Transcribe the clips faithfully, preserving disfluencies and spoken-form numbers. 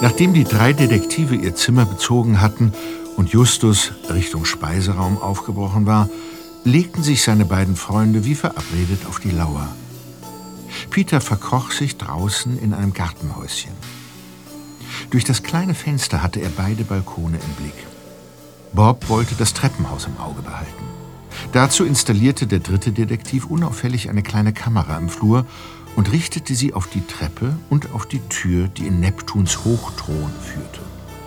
Nachdem die drei Detektive ihr Zimmer bezogen hatten und Justus Richtung Speiseraum aufgebrochen war, legten sich seine beiden Freunde wie verabredet auf die Lauer. Peter verkroch sich draußen in einem Gartenhäuschen. Durch das kleine Fenster hatte er beide Balkone im Blick. Bob wollte das Treppenhaus im Auge behalten. Dazu installierte der dritte Detektiv unauffällig eine kleine Kamera im Flur und richtete sie auf die Treppe und auf die Tür, die in Neptuns Hochthron führte.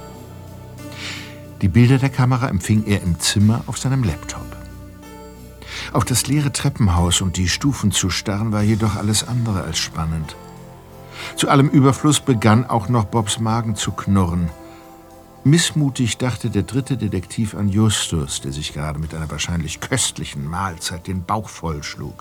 Die Bilder der Kamera empfing er im Zimmer auf seinem Laptop. Auf das leere Treppenhaus und die Stufen zu starren war jedoch alles andere als spannend. Zu allem Überfluss begann auch noch Bobs Magen zu knurren. Missmutig dachte der dritte Detektiv an Justus, der sich gerade mit einer wahrscheinlich köstlichen Mahlzeit den Bauch vollschlug.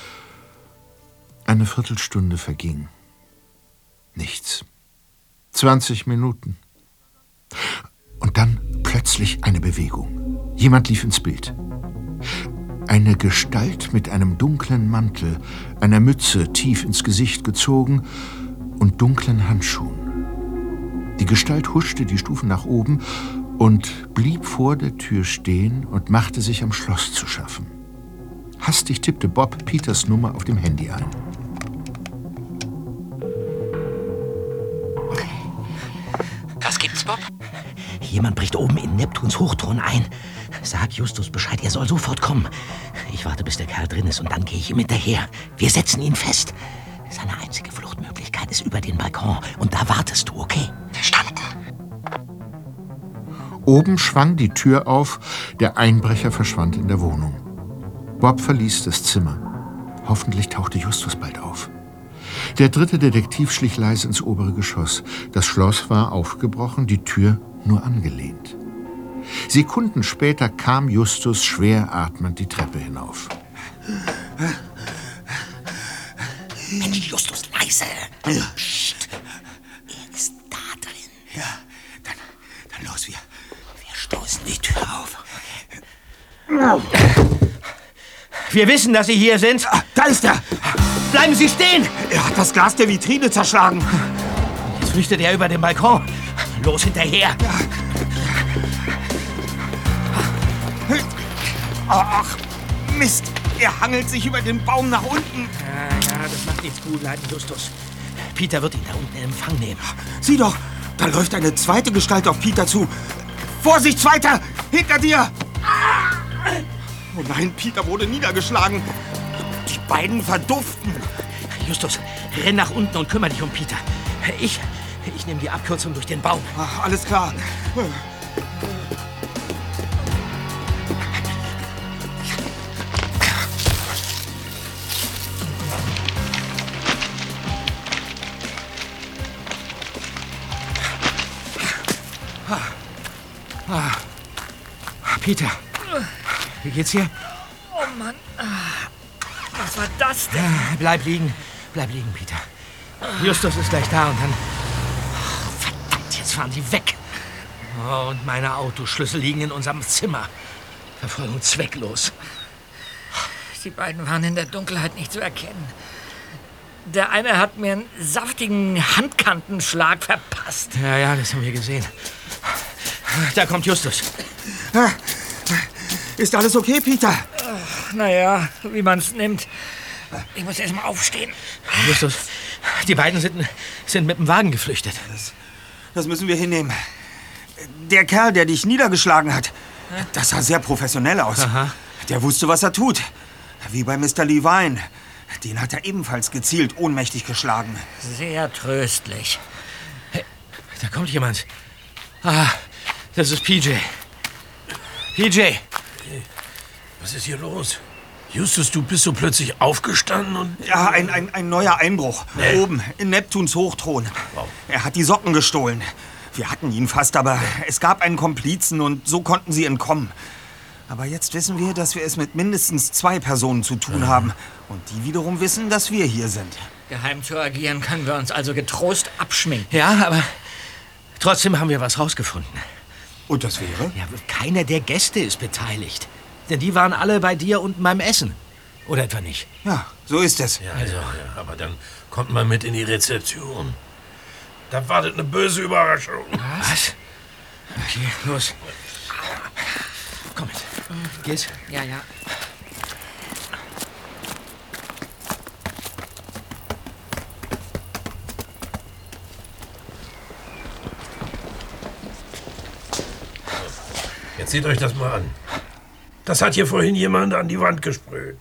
Eine Viertelstunde verging. Nichts. Zwanzig Minuten. Und dann plötzlich eine Bewegung. Jemand lief ins Bild. Eine Gestalt mit einem dunklen Mantel, einer Mütze tief ins Gesicht gezogen und dunklen Handschuhen. Die Gestalt huschte die Stufen nach oben und blieb vor der Tür stehen und machte sich am Schloss zu schaffen. Hastig tippte Bob Peters Nummer auf dem Handy ein. Was gibt's, Bob? Jemand bricht oben in Neptuns Hochthron ein. Sag Justus Bescheid, er soll sofort kommen. Ich warte, bis der Kerl drin ist und dann gehe ich ihm hinterher. Wir setzen ihn fest. Seine einzige Fluchtmöglichkeit ist über den Balkon. Und da wartest du, okay? Verstanden. Oben schwang die Tür auf. Der Einbrecher verschwand in der Wohnung. Bob verließ das Zimmer. Hoffentlich tauchte Justus bald auf. Der dritte Detektiv schlich leise ins obere Geschoss. Das Schloss war aufgebrochen, die Tür nur angelehnt. Sekunden später kam Justus schwer atmend die Treppe hinauf. Mensch, Justus, leise! Psst. Er ist da drin. Ja, dann, dann los, wir, wir stoßen die Tür auf. Wir wissen, dass Sie hier sind. Ah, da ist er! Bleiben Sie stehen! Er hat das Glas der Vitrine zerschlagen. Jetzt flüchtet er über den Balkon. Los, hinterher! Ja. Ach, Mist! Er hangelt sich über den Baum nach unten. Ja, ja, das macht nichts gut, leiden, Justus. Peter wird ihn da unten in Empfang nehmen. Sieh doch, da läuft eine zweite Gestalt auf Peter zu. Vorsicht, Zweiter! Hinter dir! Oh nein, Peter wurde niedergeschlagen. Die beiden verduften. Justus, renn nach unten und kümmere dich um Peter. Ich, ich nehme die Abkürzung durch den Baum. Ach, alles klar. Ah. Peter, wie geht's dir? Oh Mann, was war das denn? Bleib liegen, bleib liegen, Peter. Justus ist gleich da und dann... Oh, verdammt, jetzt fahren sie weg. Oh, und meine Autoschlüssel liegen in unserem Zimmer. Verfolgung zwecklos. Die beiden waren in der Dunkelheit nicht zu erkennen. Der eine hat mir einen saftigen Handkantenschlag verpasst. Ja, ja, das haben wir gesehen. Da kommt Justus. Ist alles okay, Peter? Naja, wie man es nimmt. Ich muss erst mal aufstehen. Justus, die beiden sind, sind mit dem Wagen geflüchtet. Das, das müssen wir hinnehmen. Der Kerl, der dich niedergeschlagen hat, das sah sehr professionell aus. Aha. Der wusste, was er tut. Wie bei Mister Levine. Den hat er ebenfalls gezielt ohnmächtig geschlagen. Sehr tröstlich. Hey, da kommt jemand. Ah, das ist P J. P J. Hey, was ist hier los? Justus, du bist so plötzlich aufgestanden und... Ja, ein, ein, ein neuer Einbruch. Nee. Oben, in Neptuns Hochthron. Wow. Er hat die Socken gestohlen. Wir hatten ihn fast, aber es gab einen Komplizen und so konnten sie entkommen. Aber jetzt wissen wir, dass wir es mit mindestens zwei Personen zu tun mhm. haben. Und die wiederum wissen, dass wir hier sind. Geheim zu agieren können wir uns also getrost abschminken. Ja, aber trotzdem haben wir was rausgefunden. Und das wäre? Ja, keiner der Gäste ist beteiligt. Denn die waren alle bei dir unten beim Essen. Oder etwa nicht? Ja, so ist es. Ja, also, ja, aber dann kommt man mit in die Rezeption. Da wartet eine böse Überraschung. Was? Okay, los. Komm mit. Geht's? Ja, ja. Jetzt seht euch das mal an. Das hat hier vorhin jemand an die Wand gesprüht.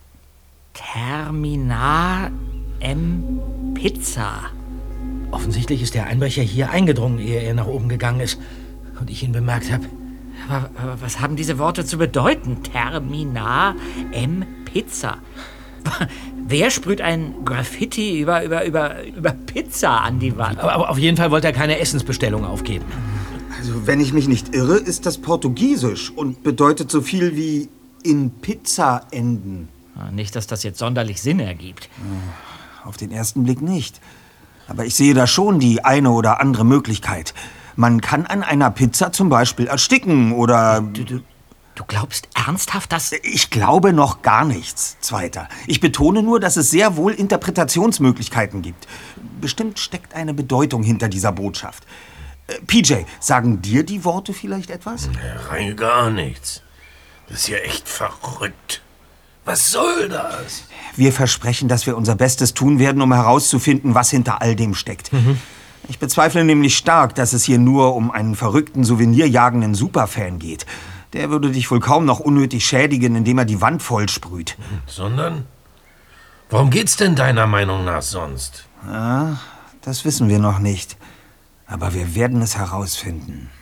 Terminar M. Pizza. Offensichtlich ist der Einbrecher hier eingedrungen, ehe er nach oben gegangen ist. Und ich ihn bemerkt habe. Aber, aber was haben diese Worte zu bedeuten? Terminar M. Pizza. Wer sprüht ein Graffiti über, über, über, über Pizza an die Wand? Aber, aber auf jeden Fall wollte er keine Essensbestellung aufgeben. Also, wenn ich mich nicht irre, ist das Portugiesisch und bedeutet so viel wie in Pizza enden. Nicht, dass das jetzt sonderlich Sinn ergibt. Auf den ersten Blick nicht. Aber ich sehe da schon die eine oder andere Möglichkeit. Man kann an einer Pizza zum Beispiel ersticken oder... Du, du, du glaubst ernsthaft, dass... Ich glaube noch gar nichts, Zweiter. Ich betone nur, dass es sehr wohl Interpretationsmöglichkeiten gibt. Bestimmt steckt eine Bedeutung hinter dieser Botschaft. Äh, P J, sagen dir die Worte vielleicht etwas? Ja, rein gar nichts. Das ist ja echt verrückt. Was soll das? Wir versprechen, dass wir unser Bestes tun werden, um herauszufinden, was hinter all dem steckt. Mhm. Ich bezweifle nämlich stark, dass es hier nur um einen verrückten, souvenirjagenden Superfan geht. Der würde dich wohl kaum noch unnötig schädigen, indem er die Wand vollsprüht. Sondern? Warum geht's denn deiner Meinung nach sonst? Ja, das wissen wir noch nicht. Aber wir werden es herausfinden.